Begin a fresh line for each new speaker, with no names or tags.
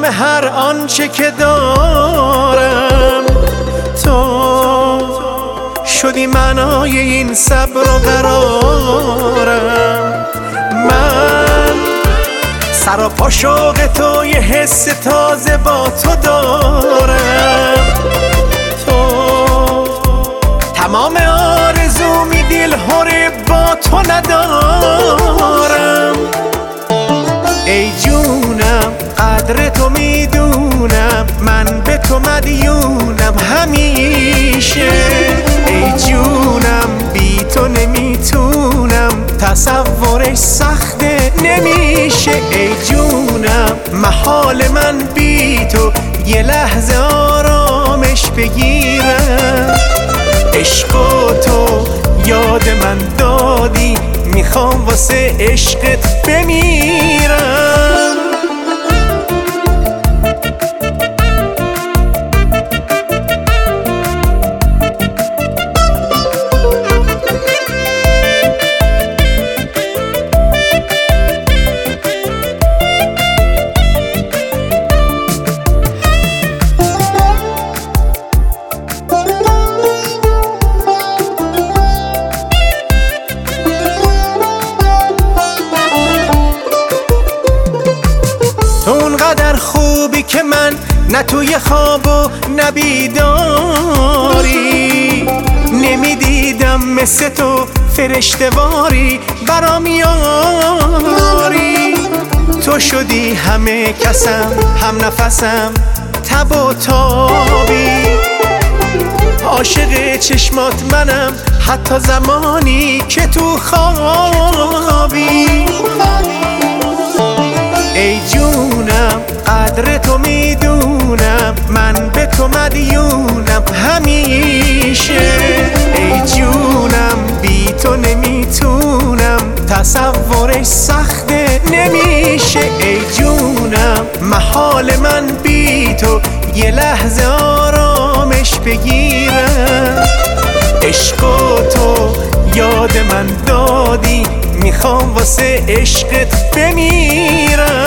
تمام هر آنچه که دارم تو شدی معنای این صبر و قرارم. من سراپا شوق تو یه حس تازه با تو دارم. تو تمام آرزومی دلهوره با تو ندارم. ای جونم قدر تو میدونم، من به تو مدیونم همیشه. ای جونم بی تو نمیتونم، تصورش سخته نمیشه. ای جونم محال من بی تو یه لحظه آرامش بگیرم. عشق و تو یاد من دادی، میخوام واسه عشقت بمیرم. تو اونقدر خوبی که من نه توی خواب و نه بیداری، نمیدیدم مثل تو فرشته‌واری برام یاری. تو شدی همه کسم، هم نفسم، تب و تابی. عاشق چشمات منم حتی زمانی که تو خوابی. ای جونم قدر تو میدونم، من به تو مدیونم همیشه. ای جونم بی تو نمیتونم، تصورش سخته نمیشه. ای جونم محال من بی تو یه لحظه آرامش بگیرم. عشق و تو یاد من دادی، میخوام واسه عشقت بمیرم.